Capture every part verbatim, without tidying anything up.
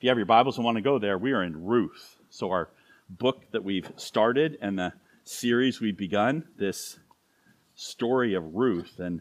If you have your Bibles and want to go there, we are in Ruth. So our book that we've started and the series we've begun, this story of Ruth. And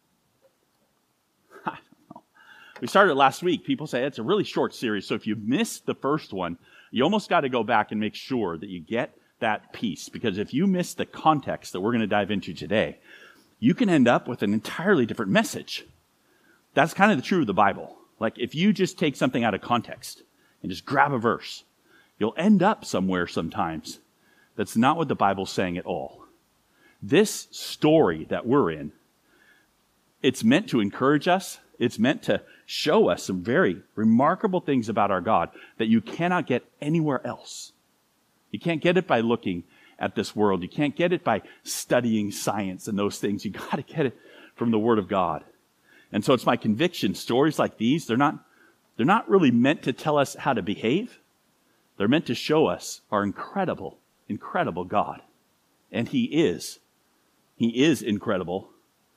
I don't know. We started last week. People say it's a really short series. So if you missed the first one, you almost got to go back and make sure that you get that piece. Because if you miss the context that we're going to dive into today, you can end up with an entirely different message. That's kind of the truth of the Bible. Like if you just take something out of context and just grab a verse, you'll end up somewhere sometimes that's not what the Bible's saying at all. This story that we're in, it's meant to encourage us. It's meant to show us some very remarkable things about our God that you cannot get anywhere else. You can't get it by looking at this world. You can't get it by studying science and those things. You got to get it from the Word of God. And so it's my conviction, stories like these, they're not, they're not really meant to tell us how to behave. They're meant to show us our incredible, incredible God. And He is. He is incredible.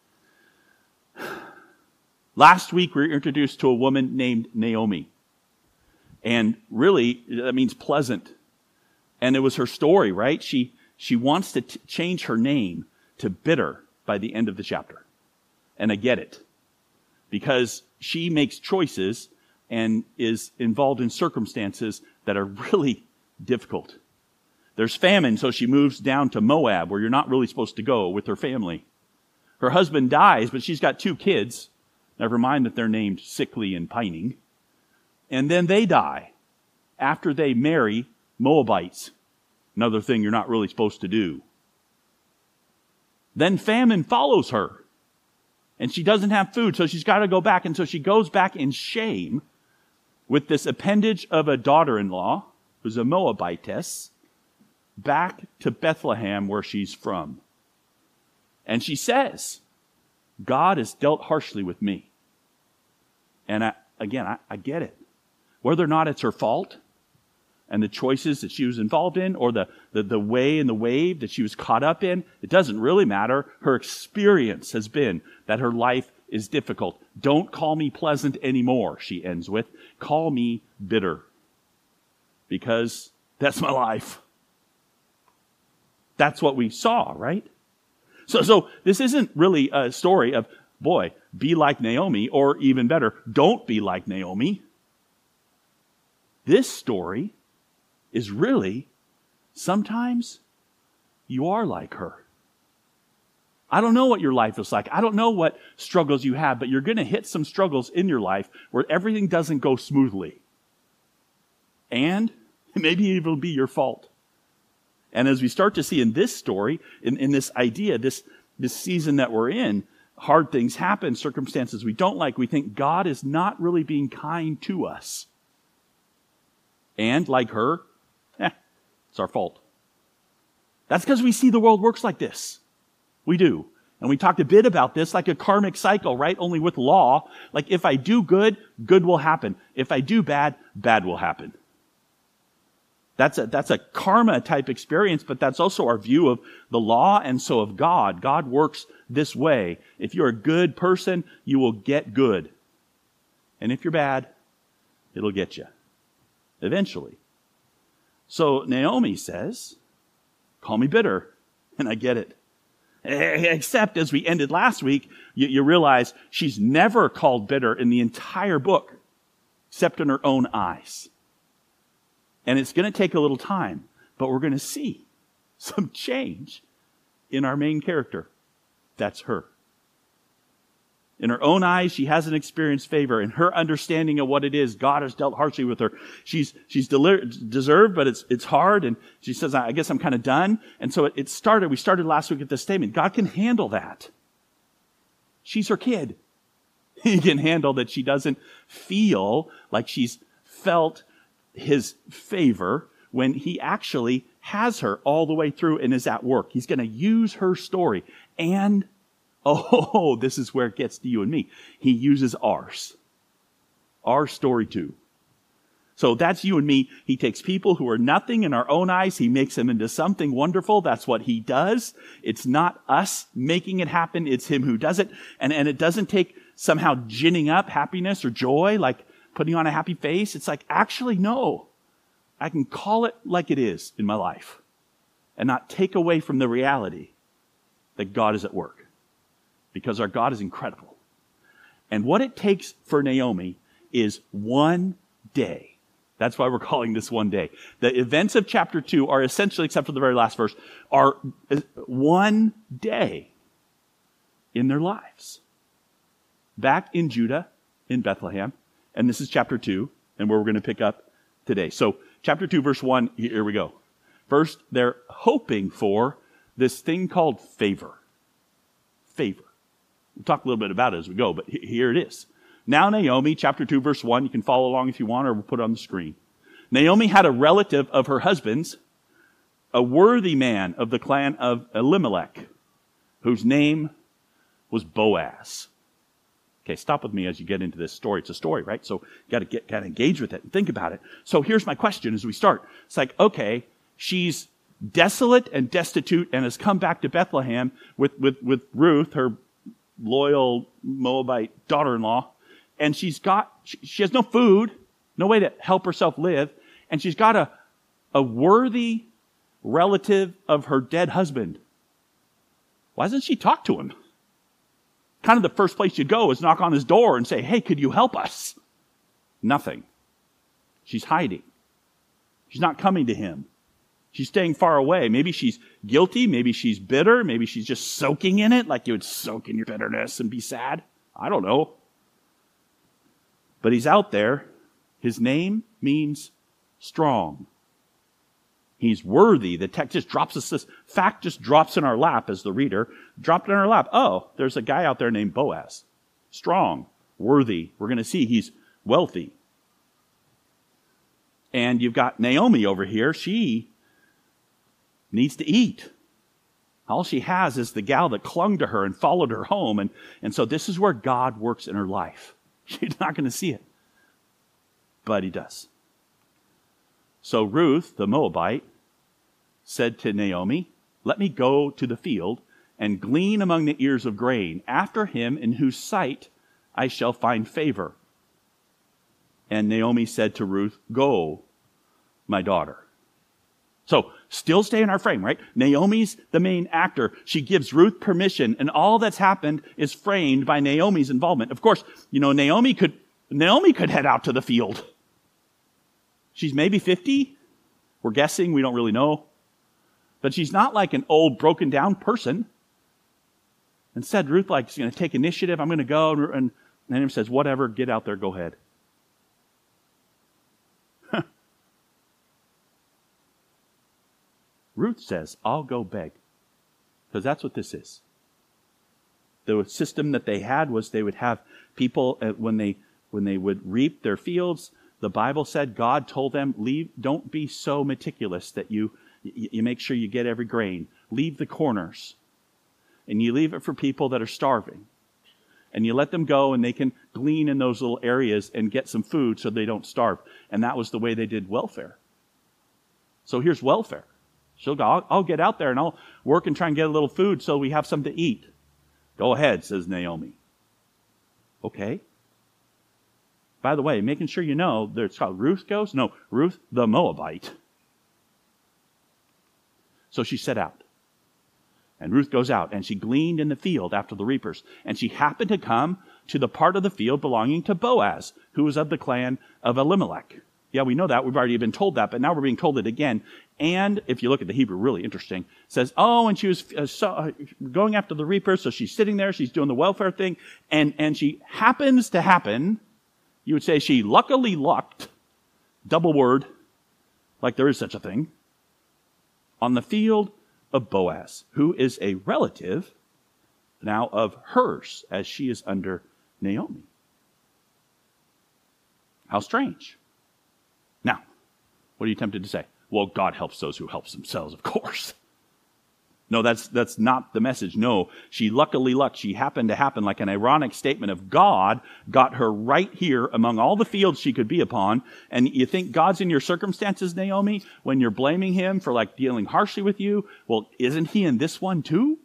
Last week we were introduced to a woman named Naomi. And really, that means pleasant. And it was her story, right? She, she wants to t- change her name to bitter by the end of the chapter. And I get it. Because she makes choices and is involved in circumstances that are really difficult. There's famine, so she moves down to Moab, where you're not really supposed to go, with her family. Her husband dies, but she's got two kids. Never mind that they're named Sickly and Pining. And then they die after they marry Moabites. Another thing you're not really supposed to do. Then famine follows her. And she doesn't have food, so she's got to go back. And so she goes back in shame with this appendage of a daughter-in-law, who's a Moabitess, back to Bethlehem, where she's from. And she says, God has dealt harshly with me. And I, again, I, I get it. Whether or not it's her fault, and the choices that she was involved in, or the, the, the way and the wave that she was caught up in, it doesn't really matter. Her experience has been that her life is difficult. Don't call me pleasant anymore, she ends with. Call me bitter. Because that's my life. That's what we saw, right? So, so this isn't really a story of, boy, be like Naomi, or even better, don't be like Naomi. This story is really, sometimes you are like her. I don't know what your life is like. I don't know what struggles you have, but you're going to hit some struggles in your life where everything doesn't go smoothly. And maybe it'll be your fault. And as we start to see in this story, in, in this idea, this, this season that we're in, hard things happen, circumstances we don't like, we think God is not really being kind to us. And like her, eh, it's our fault. That's because we see the world works like this. We do. And we talked a bit about this like a karmic cycle, right? Only with law. Like if I do good, good will happen. If I do bad, bad will happen. That's a, that's a karma type experience, but that's also our view of the law and so of God. God works this way. If you're a good person, you will get good. And if you're bad, it'll get you. Eventually. So Naomi says, call me bitter. And I get it. Except as we ended last week, you, you realize she's never called bitter in the entire book, except in her own eyes. And it's going to take a little time, but we're going to see some change in our main character. That's her. In her own eyes, she hasn't experienced favor. In her understanding of what it is, God has dealt harshly with her. She's she's deli- deserved, but it's it's hard. And she says, I guess I'm kind of done. And so it, it started, we started last week at this statement. God can handle that. She's her kid. He can handle that she doesn't feel like she's felt His favor when He actually has her all the way through and is at work. He's going to use her story. And oh, this is where it gets to you and me. He uses ours. Our story too. So that's you and me. He takes people who are nothing in our own eyes. He makes them into something wonderful. That's what He does. It's not us making it happen. It's Him who does it. And, and it doesn't take somehow ginning up happiness or joy like putting on a happy face. It's like, actually, no. I can call it like it is in my life and not take away from the reality that God is at work, because our God is incredible. And what it takes for Naomi is one day. That's why we're calling this one day. The events of chapter two are essentially, except for the very last verse, are one day in their lives. Back in Judah, in Bethlehem, and this is chapter two, and where we're going to pick up today. So, chapter two, verse one, here we go. First, they're hoping for this thing called favor. Favor. We'll talk a little bit about it as we go, but here it is. Now Naomi, chapter two, verse one, you can follow along if you want, or we'll put it on the screen. Naomi had a relative of her husband's, a worthy man of the clan of Elimelech, whose name was Boaz. Okay, stop with me as you get into this story. It's a story, right? So you got to get kind of engage with it and think about it. So here's my question as we start. It's like, okay, she's desolate and destitute and has come back to Bethlehem with, with, with Ruth, her loyal Moabite daughter-in-law. And she's got, she, she has no food, no way to help herself live. And she's got a, a worthy relative of her dead husband. Why doesn't she talk to him? Kind of the first place you'd go is knock on his door and say, hey, could you help us? Nothing. She's hiding. She's not coming to him. She's staying far away. Maybe she's guilty. Maybe she's bitter. Maybe she's just soaking in it like you would soak in your bitterness and be sad. I don't know. But he's out there. His name means strong. He's worthy. The text just drops us this fact, just drops in our lap as the reader. Dropped in our lap. Oh, there's a guy out there named Boaz. Strong, worthy. We're going to see he's wealthy. And you've got Naomi over here. She needs to eat. All she has is the gal that clung to her and followed her home. And, and so this is where God works in her life. She's not going to see it. But he does. So Ruth, the Moabite, said to Naomi, let me go to the field and glean among the ears of grain after him in whose sight I shall find favor. And Naomi said to Ruth, go, my daughter. So, still stay in our frame, right? Naomi's the main actor. She gives Ruth permission, and all that's happened is framed by Naomi's involvement. Of course, you know, Naomi could, Naomi could head out to the field. She's maybe fifty. We're guessing. We don't really know. But she's not like an old, broken down person. Instead, Ruth like is going to take initiative. I'm going to go. And Naomi says, whatever, get out there, go ahead. Ruth says, I'll go beg. Because that's what this is. The system that they had was they would have people, uh, when they when they would reap their fields, the Bible said God told them, leave, don't be so meticulous that you, you make sure you get every grain. Leave the corners. And you leave it for people that are starving. And you let them go and they can glean in those little areas and get some food so they don't starve. And that was the way they did welfare. So here's welfare. She'll go, I'll, I'll get out there and I'll work and try and get a little food so we have something to eat. Go ahead, says Naomi. Okay. By the way, making sure you know, it's called Ruth goes? No, Ruth the Moabite. So she set out. And Ruth goes out, and she gleaned in the field after the reapers. And she happened to come to the part of the field belonging to Boaz, who was of the clan of Elimelech. Yeah, we know that. We've already been told that, but now we're being told it again. And if you look at the Hebrew, really interesting. It says, oh, and she was uh, so, uh, going after the reapers, so she's sitting there, she's doing the welfare thing, and, and she happens to happen, you would say she luckily lucked, double word, like there is such a thing, on the field of Boaz, who is a relative now of hers, as she is under Naomi. How strange. Now, what are you tempted to say? Well, God helps those who help themselves, of course. No, that's that's not the message. No, she luckily lucked. She happened to happen, like an ironic statement of God got her right here among all the fields she could be upon. And you think God's in your circumstances, Naomi, when you're blaming him for like dealing harshly with you? Well, isn't he in this one too?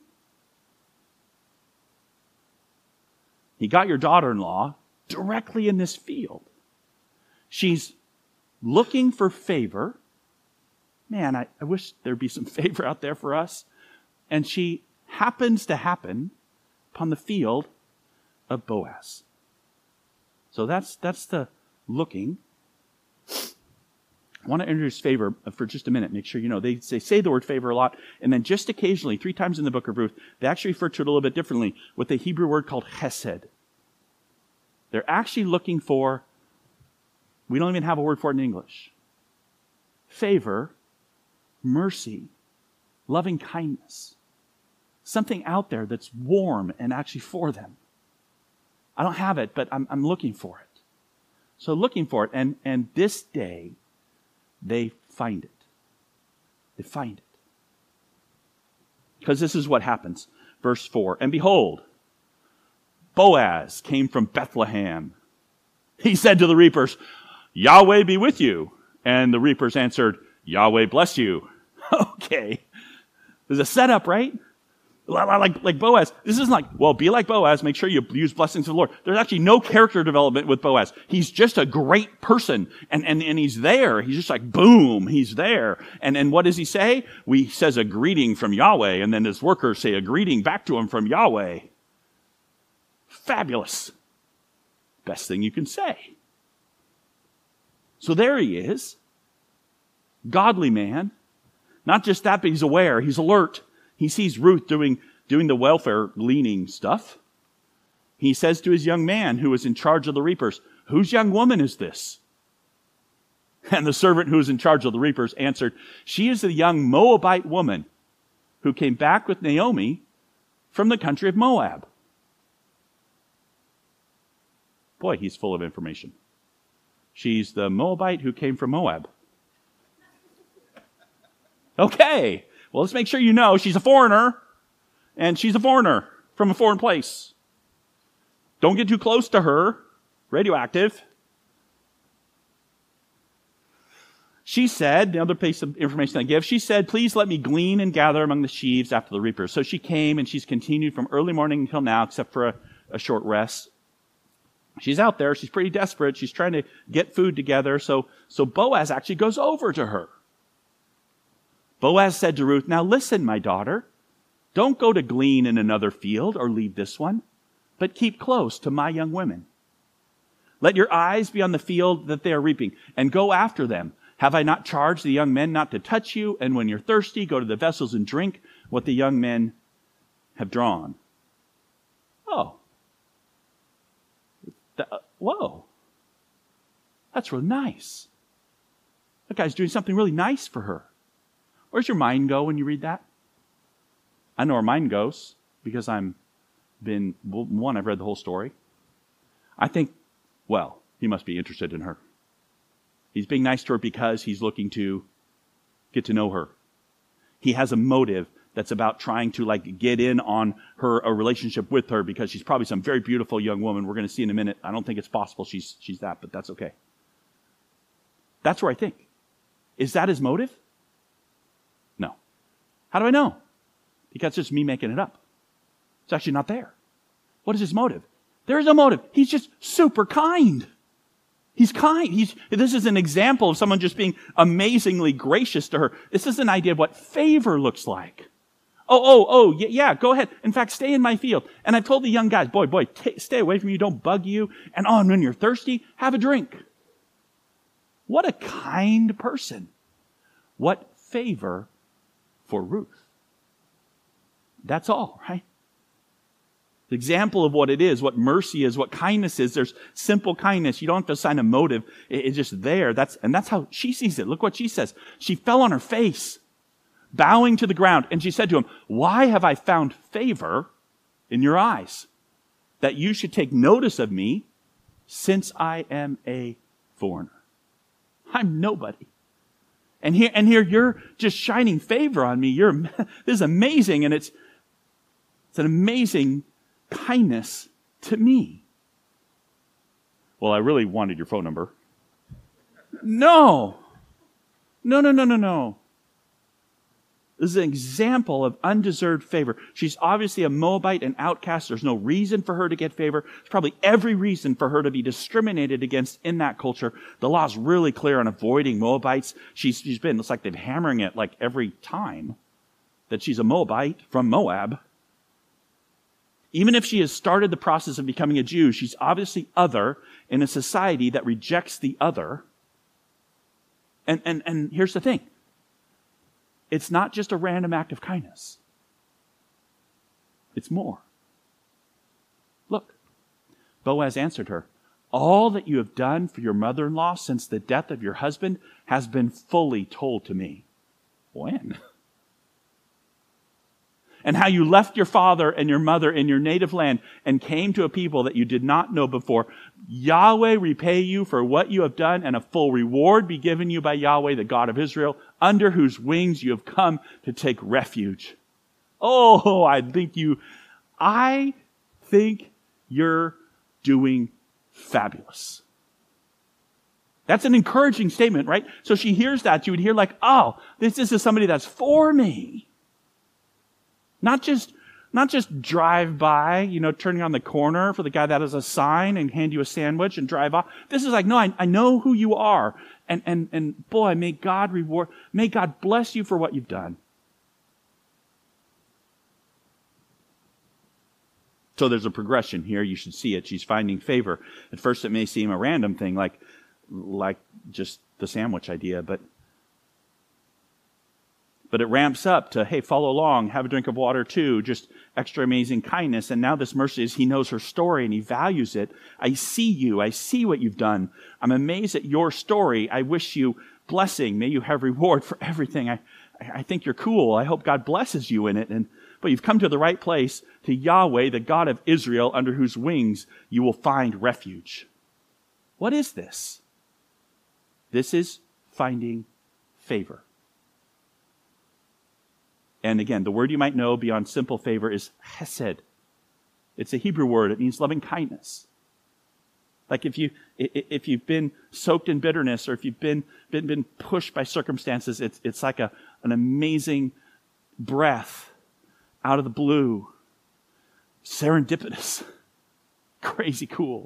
He got your daughter-in-law directly in this field. She's looking for favor. Man, I, I wish there'd be some favor out there for us. And she happens to happen upon the field of Boaz. So that's that's the looking. I want to introduce favor for just a minute. Make sure you know. They, they say the word favor a lot. And then just occasionally, three times in the book of Ruth, they actually refer to it a little bit differently with a Hebrew word called chesed. They're actually looking for, we don't even have a word for it in English. Favor, mercy, loving kindness. Something out there that's warm and actually for them. I don't have it, but I'm, I'm looking for it. So looking for it. And, and this day, they find it. They find it. Because this is what happens. Verse four. And behold, Boaz came from Bethlehem. He said to the reapers, Yahweh be with you. And the reapers answered, Yahweh bless you. Okay. There's a setup, right? Like, like Boaz. This isn't like, well, be like Boaz. Make sure you use blessings of the Lord. There's actually no character development with Boaz. He's just a great person. And, and, and he's there. He's just like, boom, he's there. And, and what does he say? We, he says a greeting from Yahweh. And then his workers say a greeting back to him from Yahweh. Fabulous. Best thing you can say. So there he is. Godly man. Not just that, but he's aware. He's alert. He sees Ruth doing, doing the welfare gleaning stuff. He says to his young man who was in charge of the reapers, whose young woman is this? And the servant who was in charge of the reapers answered, she is the young Moabite woman who came back with Naomi from the country of Moab. Boy, he's full of information. She's the Moabite who came from Moab. Okay. Well, let's make sure you know she's a foreigner, and she's a foreigner from a foreign place. Don't get too close to her. Radioactive. She said, the other piece of information I give, she said, please let me glean and gather among the sheaves after the reapers. So she came, and she's continued from early morning until now, except for a, a short rest. She's out there. She's pretty desperate. She's trying to get food together. So, so Boaz actually goes over to her. Boaz said to Ruth, now listen, my daughter, don't go to glean in another field or leave this one, but keep close to my young women. Let your eyes be on the field that they are reaping, and go after them. Have I not charged the young men not to touch you? And when you're thirsty, go to the vessels and drink what the young men have drawn. Oh. The, uh, whoa. That's really nice. That guy's doing something really nice for her. Where's your mind go when you read that? I know where mine goes because I'm been, one, I've read the whole story. I think, well, he must be interested in her. He's being nice to her because he's looking to get to know her. He has a motive that's about trying to like get in on her, a relationship with her because she's probably some very beautiful young woman. We're going to see in a minute. I don't think it's possible she's, she's that, but that's okay. That's where I think. Is that his motive? No. How do I know? Because it's just me making it up. It's actually not there. What is his motive? There is a motive. He's just super kind. He's kind. He's, this is an example of someone just being amazingly gracious to her. This is an idea of what favor looks like. Oh, oh, oh, yeah, yeah, go ahead. In fact, stay in my field. And I've told the young guys, boy, boy, t- stay away from you. Don't bug you. And oh, and when you're thirsty, have a drink. What a kind person. What favor for Ruth. That's all, right? The example of what it is, what mercy is, what kindness is. There's simple kindness. You don't have to assign a motive. It's just there. That's, and that's how she sees it. Look what she says. She fell on her face, bowing to the ground. And she said to him, why have I found favor in your eyes, that you should take notice of me, since I am a foreigner? I'm nobody. And here, and here you're just shining favor on me. You're, this is amazing. And it's, it's an amazing kindness to me. Well, I really wanted your phone number. No. No, no, no, no, no. This is an example of undeserved favor. She's obviously a Moabite, an outcast. There's no reason for her to get favor. There's probably every reason for her to be discriminated against in that culture. The law's really clear on avoiding Moabites. She's, she's been, it's like they're hammering it like every time that she's a Moabite from Moab. Even if she has started the process of becoming a Jew, she's obviously other in a society that rejects the other. And, and, and here's the thing. It's not just a random act of kindness. It's more. Look, Boaz answered her, all that you have done for your mother-in-law since the death of your husband has been fully told to me. When? And how you left your father and your mother in your native land and came to a people that you did not know before. Yahweh repay you for what you have done, and a full reward be given you by Yahweh, the God of Israel, under whose wings you have come to take refuge. Oh, I think you, I think you're doing fabulous. That's an encouraging statement, right? So she hears that. You would hear like, oh, this, this is somebody that's for me. Not just, not just drive by, you know, turning on the corner for the guy that has a sign and hand you a sandwich and drive off. This is like, no, I, I know who you are. And, and, and boy, may God reward, may God bless you for what you've done. So there's a progression here. You should see it. She's finding favor. At first it may seem a random thing, like, like just the sandwich idea, but But it ramps up to, hey, follow along, have a drink of water too, just extra amazing kindness. And now this mercy is, he knows her story and he values it. I see you. I see what you've done. I'm amazed at your story. I wish you blessing. May you have reward for everything. I, I think you're cool. I hope God blesses you in it. And but you've come to the right place, to Yahweh, the God of Israel, under whose wings you will find refuge. What is this? This is finding favor. And again, the word you might know beyond simple favor is chesed. It's a Hebrew word. It means loving kindness. Like if you if you've been soaked in bitterness, or if you've been been, been pushed by circumstances, it's it's like a an amazing breath out of the blue, serendipitous, crazy cool.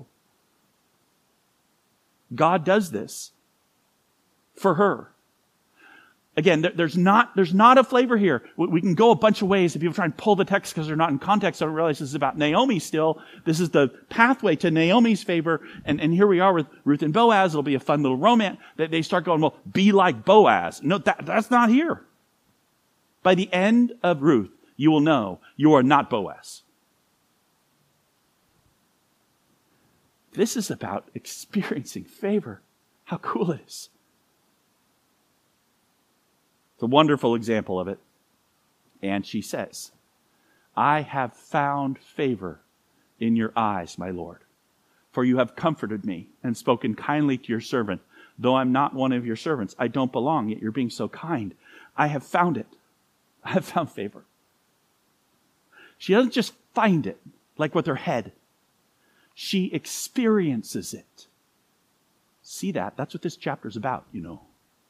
God does this for her. Again, there's not, there's not a flavor here. We can go a bunch of ways. If people try and pull the text because they're not in context, I don't realize this is about Naomi still. This is the pathway to Naomi's favor. And, and here we are with Ruth and Boaz. It'll be a fun little romance. That they start going, well, be like Boaz. No, that, that's not here. By the end of Ruth, you will know you are not Boaz. This is about experiencing favor. How cool it is. It's a wonderful example of it. And she says, I have found favor in your eyes, my Lord. For you have comforted me and spoken kindly to your servant. Though I'm not one of your servants, I don't belong, yet you're being so kind. I have found it. I have found favor. She doesn't just find it, like with her head. She experiences it. See that? That's what this chapter is about, you know.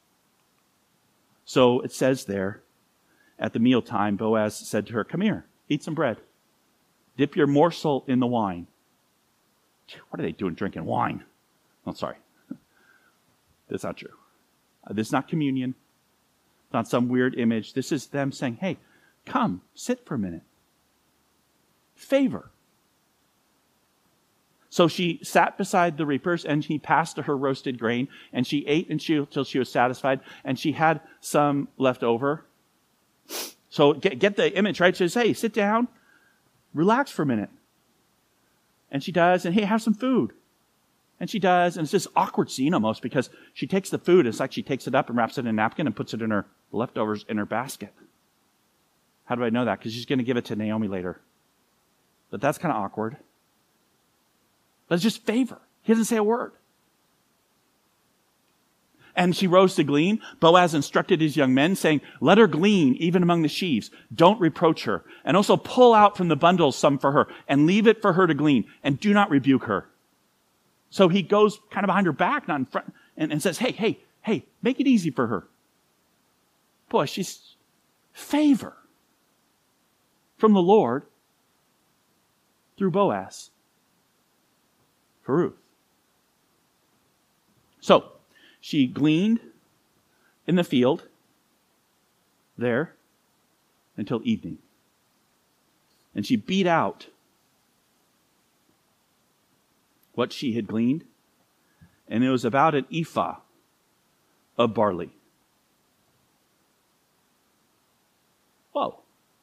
So it says there, at the mealtime, Boaz said to her, come here, eat some bread. Dip your morsel in the wine. What are they doing drinking wine? Oh, sorry. That's not true. Uh, this is not communion. It's not some weird image. This is them saying, hey, come, sit for a minute. Favor. So she sat beside the reapers, and he passed to her roasted grain, and she ate until she was satisfied, and she had some left over. So get, get the image, right? She says, hey, sit down, relax for a minute. And she does, and hey, have some food. And she does, and it's this awkward scene almost, because she takes the food, it's like she takes it up and wraps it in a napkin and puts it in her leftovers in her basket. How do I know that? Because she's going to give it to Naomi later. But that's kind of awkward. That's just favor. He doesn't say a word. And she rose to glean. Boaz instructed his young men, saying, let her glean even among the sheaves. Don't reproach her. And also pull out from the bundles some for her, and leave it for her to glean. And do not rebuke her. So he goes kind of behind her back, not in front, and, and says, hey, hey, hey, make it easy for her. Boy, she's favor from the Lord through Boaz for Ruth. So, she gleaned in the field there until evening. And she beat out what she had gleaned, and it was about an ephah of barley. Whoa.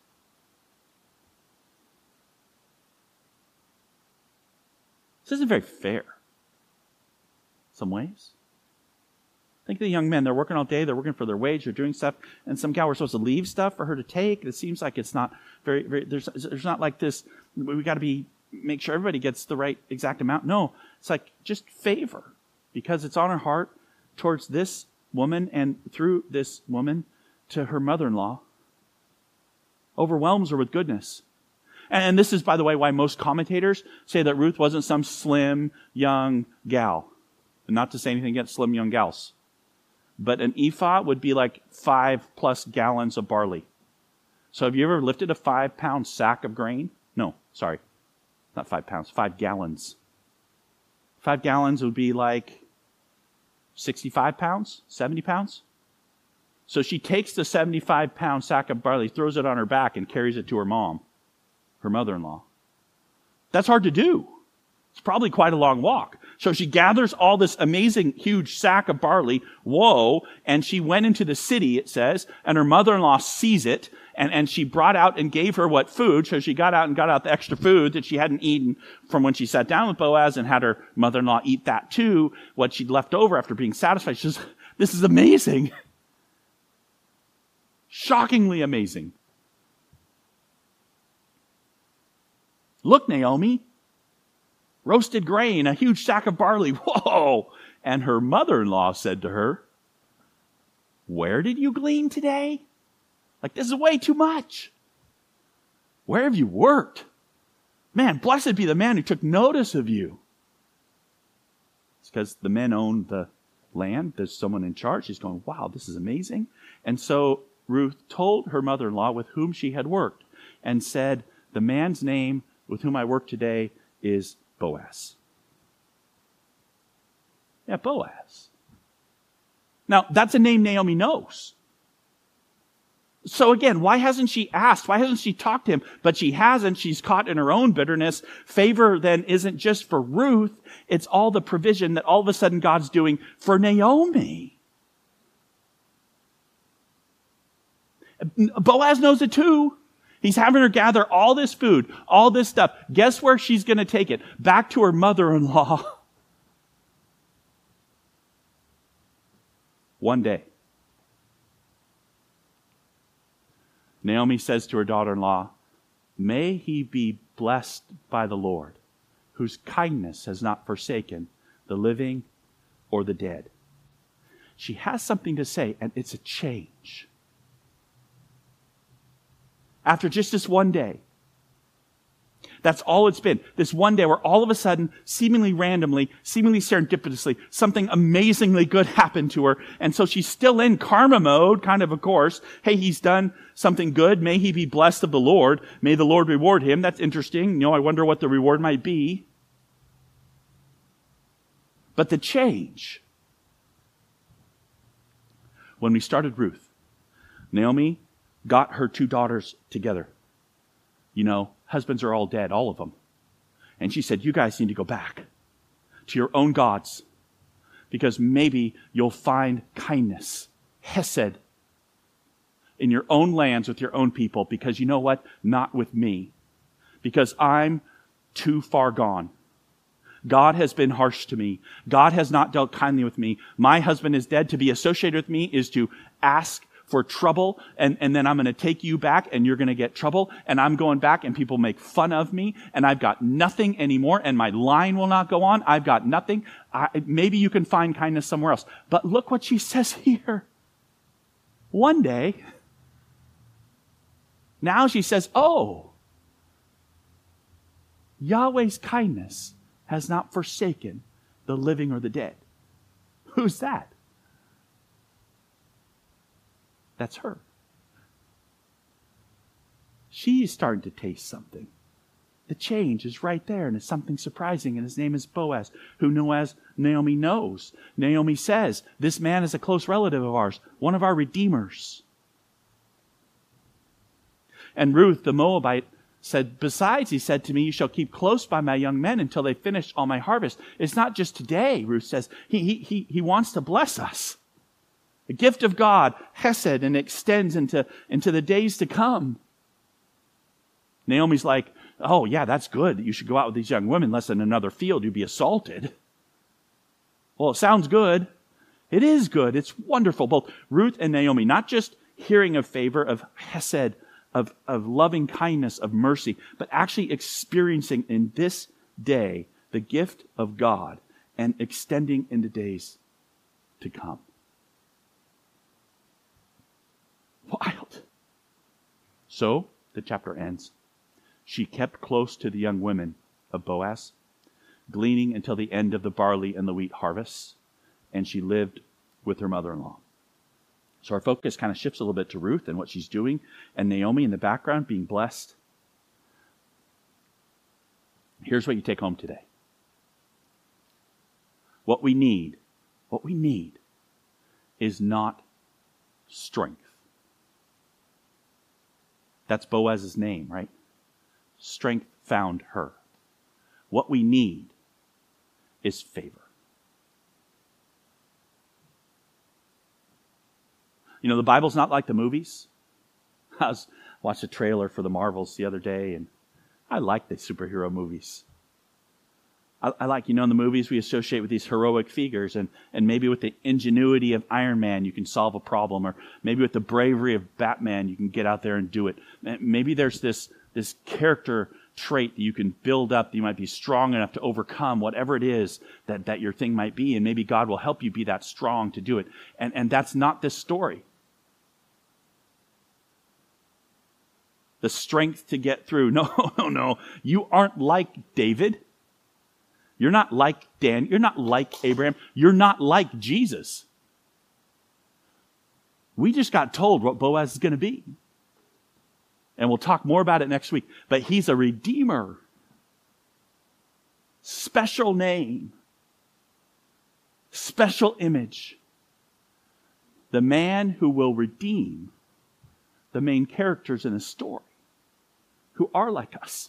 This isn't very fair. Some ways. Think of the young men. They're working all day. They're working for their wage. They're doing stuff. And some gal we're supposed to leave stuff for her to take. It seems like it's not very, very there's, there's not like this. We got to be, make sure everybody gets the right exact amount. No, it's like just favor because it's on her heart towards this woman and through this woman to her mother-in-law. Overwhelms her with goodness. And this is, by the way, why most commentators say that Ruth wasn't some slim, young gal. And not to say anything against slim, young gals. But an ephah would be like five plus gallons of barley. So have you ever lifted a five pound sack of grain? No, sorry. Not five pounds, five gallons. Five gallons would be like sixty-five pounds, seventy pounds. So she takes the seventy-five pound sack of barley, throws it on her back, and carries it to her mom, her mother-in-law. That's hard to do. It's probably quite a long walk. So she gathers all this amazing, huge sack of barley, whoa, and she went into the city, it says, and her mother-in-law sees it, and, and she brought out and gave her what food, so she got out and got out the extra food that she hadn't eaten from when she sat down with Boaz and had her mother-in-law eat that too, what she'd left over after being satisfied. She says, this is amazing. Shockingly amazing. Look, Naomi. Roasted grain, a huge sack of barley. Whoa! And her mother-in-law said to her, where did you glean today? Like, this is way too much. Where have you worked? Man, blessed be the man who took notice of you. It's because the men own the land. There's someone in charge. She's going, wow, this is amazing. And so Ruth told her mother-in-law with whom she had worked and said, the man's name with whom I work today is Boaz. Yeah, Boaz. Now, that's a name Naomi knows. So again, why hasn't she asked? Why hasn't she talked to him? But she hasn't. She's caught in her own bitterness. Favor then isn't just for Ruth. It's all the provision that all of a sudden God's doing for Naomi. Boaz knows it too. He's having her gather all this food, all this stuff. Guess where she's going to take it? Back to her mother-in-law. One day. Naomi says to her daughter-in-law, may he be blessed by the Lord, whose kindness has not forsaken the living or the dead. She has something to say, and it's a change. After just this one day. That's all it's been. This one day where all of a sudden, seemingly randomly, seemingly serendipitously, something amazingly good happened to her. And so she's still in karma mode, kind of, of course. Hey, he's done something good. May he be blessed of the Lord. May the Lord reward him. That's interesting. You know, I wonder what the reward might be. But the change. When we started Ruth, Naomi got her two daughters together. You know, husbands are all dead, all of them. And she said, you guys need to go back to your own gods because maybe you'll find kindness, hesed, in your own lands with your own people because you know what? Not with me. Because I'm too far gone. God has been harsh to me. God has not dealt kindly with me. My husband is dead. To be associated with me is to ask for trouble, and, and then I'm going to take you back, and you're going to get trouble, and I'm going back, and people make fun of me, and I've got nothing anymore, and my line will not go on. I've got nothing. I, maybe you can find kindness somewhere else. But look what she says here. One day, now she says, oh, Yahweh's kindness has not forsaken the living or the dead. Who's that? That's her. she's starting to taste something. The change is right there, and it's something surprising, and his name is Boaz, who Noaz, Naomi knows. Naomi says, this man is a close relative of ours, one of our redeemers. And Ruth, the Moabite, said, besides, he said to me, you shall keep close by my young men until they finish all my harvest. It's not just today, Ruth says. He, he, he, he wants to bless us. The gift of God, Hesed, and extends into, into the days to come. Naomi's like, oh yeah, that's good. You should go out with these young women, lest in another field you'd be assaulted. Well, it sounds good. It is good. It's wonderful. Both Ruth and Naomi, not just hearing of favor, of Hesed, of, of loving kindness, of mercy, but actually experiencing in this day the gift of God and extending into days to come. Wild. So, the chapter ends. She kept close to the young women of Boaz, gleaning until the end of the barley and the wheat harvests, and she lived with her mother-in-law. So our focus kind of shifts a little bit to Ruth and what she's doing, and Naomi in the background being blessed. Here's what you take home today. What we need, what we need is not strength. That's Boaz's name, right? Strength found her. What we need is favor. You know, the Bible's not like the movies. I was watched a trailer for the Marvels the other day, and I like the superhero movies. I, I like, you know, in the movies we associate with these heroic figures, and, and maybe with the ingenuity of Iron Man you can solve a problem, or maybe with the bravery of Batman you can get out there and do it. Maybe there's this, this character trait that you can build up, that you might be strong enough to overcome whatever it is that, that your thing might be, and maybe God will help you be that strong to do it. And, and that's not this story. The strength to get through. No, no, no. You aren't like David. You're not like Dan. You're not like Abraham. You're not like Jesus. We just got told what Boaz is going to be. And we'll talk more about it next week. But he's a redeemer. Special name. Special image. The man who will redeem the main characters in the story, who are like us.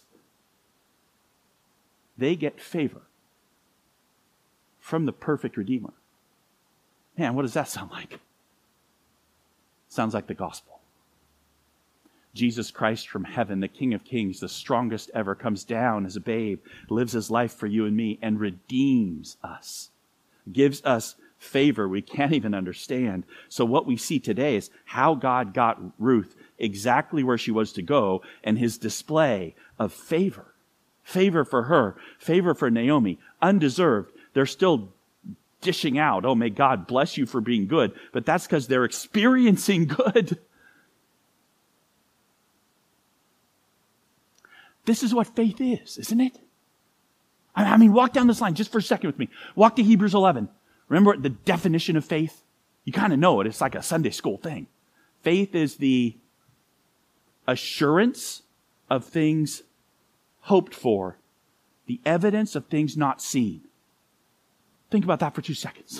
They get favor from the perfect Redeemer. Man, what does that sound like? Sounds like the gospel. Jesus Christ from heaven, the King of Kings, the strongest ever, comes down as a babe, lives his life for you and me, and redeems us. Gives us favor we can't even understand. So what we see today is how God got Ruth exactly where she was to go, and his display of favor. Favor for her, favor for Naomi, undeserved. They're still dishing out, oh, may God bless you for being good, but that's because they're experiencing good. This is what faith is, isn't it? I mean, walk down this line just for a second with me. Walk to Hebrews eleven. Remember the definition of faith? You kind of know it. It's like a Sunday school thing. Faith is the assurance of things hoped for, the evidence of things not seen. Think about that for two seconds.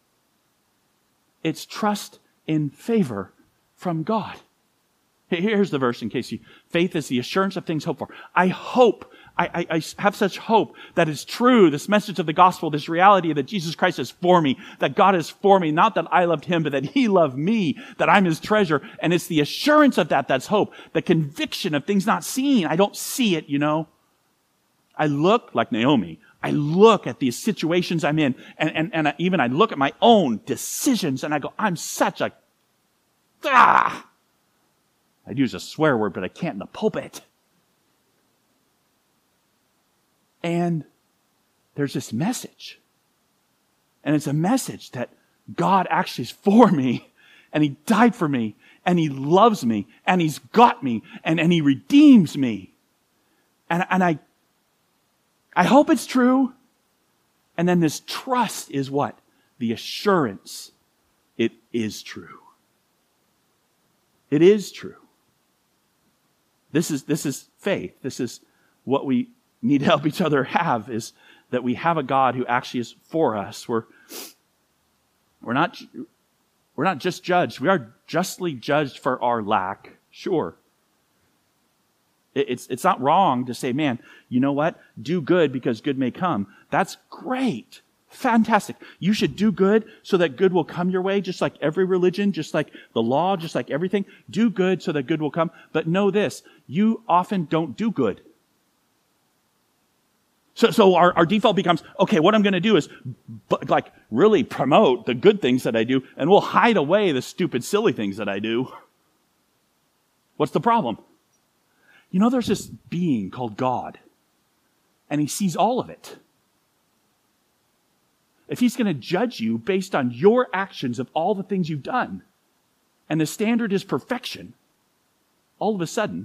It's trust in favor from God. Here's the verse in case you, faith is the assurance of things hoped for. I hope, I, I, I have such hope that it's true, this message of the gospel, this reality that Jesus Christ is for me, that God is for me, not that I loved him, but that he loved me, that I'm his treasure. And it's the assurance of that that's hope, the conviction of things not seen. I don't see it, you know. I look like Naomi. I look at these situations I'm in, and, and, and I, even I look at my own decisions, and I go, I'm such a, ah! I'd use a swear word, but I can't in the pulpit. And there's this message. And it's a message that God actually is for me, and he died for me, and he loves me, and he's got me, and, and he redeems me. And, and I, I hope it's true. And then this trust is what? The assurance. It is true. It is true. This is, this is faith. This is what we need to help each other have, is that we have a God who actually is for us. We're, we're not, we're not just judged. We are justly judged for our lack, sure. It, it's, it's not wrong to say, man, you know what? Do good because good may come. That's great. Fantastic. You should do good so that good will come your way, just like every religion, just like the law, just like everything. Do good so that good will come. But know this, you often don't do good. So, so our, our default becomes, okay, what I'm going to do is b- like really promote the good things that I do, and we'll hide away the stupid, silly things that I do. What's the problem? You know, there's this being called God, and he sees all of it. If he's going to judge you based on your actions of all the things you've done, and the standard is perfection, all of a sudden,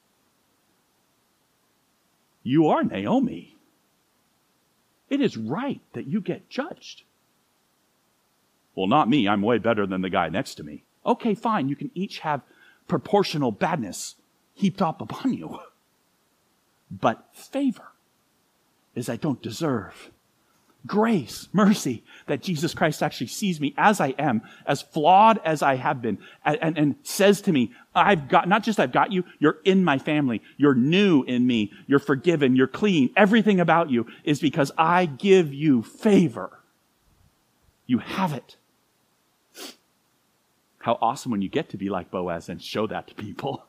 you are Naomi. It is right that you get judged. Well, not me. I'm way better than the guy next to me. Okay, fine. You can each have proportional badness heaped up upon you. But favor is I don't deserve. Grace, mercy, that Jesus Christ actually sees me as I am, as flawed as I have been, and, and, and says to me, I've got, not just I've got you, you're in my family, you're new in me, you're forgiven, you're clean. Everything about you is because I give you favor. You have it. How awesome when you get to be like Boaz and show that to people.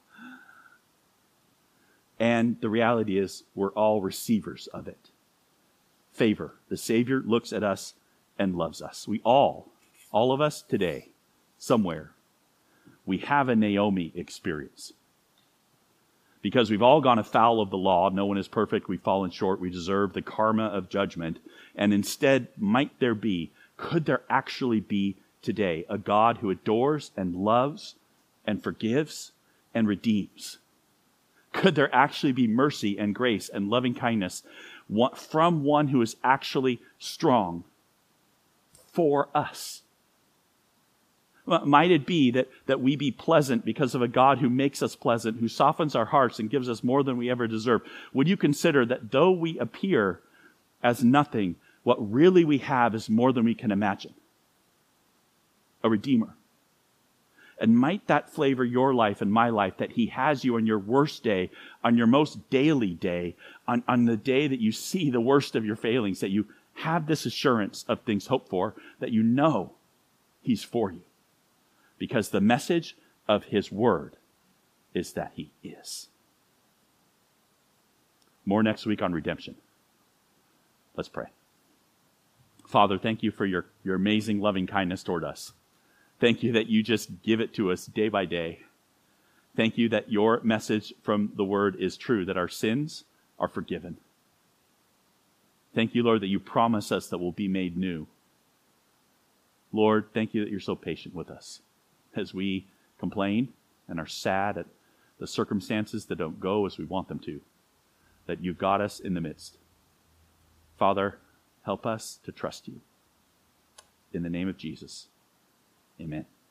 And the reality is we're all receivers of it. Favor. The Savior looks at us and loves us. We all, all of us today, somewhere, we have a Naomi experience. Because we've all gone afoul of the law. No one is perfect. We've fallen short. We deserve the karma of judgment. And instead, might there be, could there actually be today a God who adores and loves and forgives and redeems? Could there actually be mercy and grace and loving kindness from one who is actually strong for us? Might it be that, that we be pleasant because of a God who makes us pleasant, who softens our hearts and gives us more than we ever deserve? Would you consider that though we appear as nothing, what really we have is more than we can imagine? A Redeemer. And might that flavor your life and my life, that he has you on your worst day, on your most daily day, on, on the day that you see the worst of your failings, that you have this assurance of things hoped for, that you know he's for you. Because the message of his word is that he is. More next week on redemption. Let's pray. Father, thank you for your, your amazing loving kindness toward us. Thank you that you just give it to us day by day. Thank you that your message from the word is true, that our sins are forgiven. Thank you, Lord, that you promise us that we'll be made new. Lord, thank you that you're so patient with us as we complain and are sad at the circumstances that don't go as we want them to, that you've got us in the midst. Father, help us to trust you. In the name of Jesus. Amen.